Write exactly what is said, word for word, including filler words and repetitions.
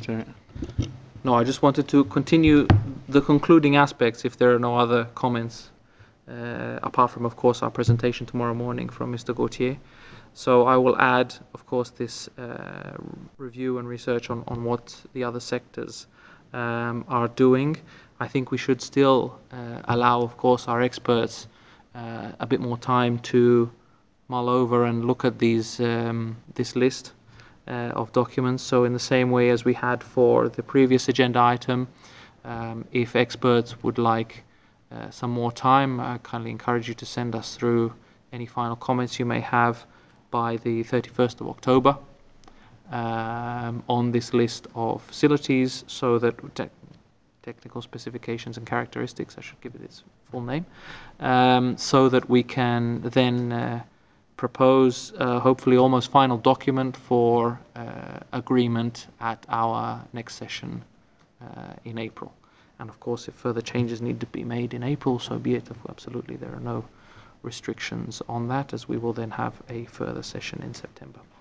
Secretary. No, I just wanted to continue the concluding aspects if there are no other comments, uh, apart from, of course, our presentation tomorrow morning from Mister Gauthier. So I will add, of course, this uh, review and research on, on what the other sectors um, are doing. I think we should still uh, allow, of course, our experts uh, a bit more time to mull over and look at these um, this list uh, of documents. So in the same way as we had for the previous agenda item, um, if experts would like uh, some more time, I kindly encourage you to send us through any final comments you may have by the thirty-first of October um, on this list of facilities, so that te technical specifications and characteristics, I should give it its full name, um, so that we can then uh, propose uh, hopefully almost final document for uh, agreement at our next session uh, in April. And of course, if further changes need to be made in April, so be it. Absolutely, there are no restrictions on that, as we will then have a further session in September.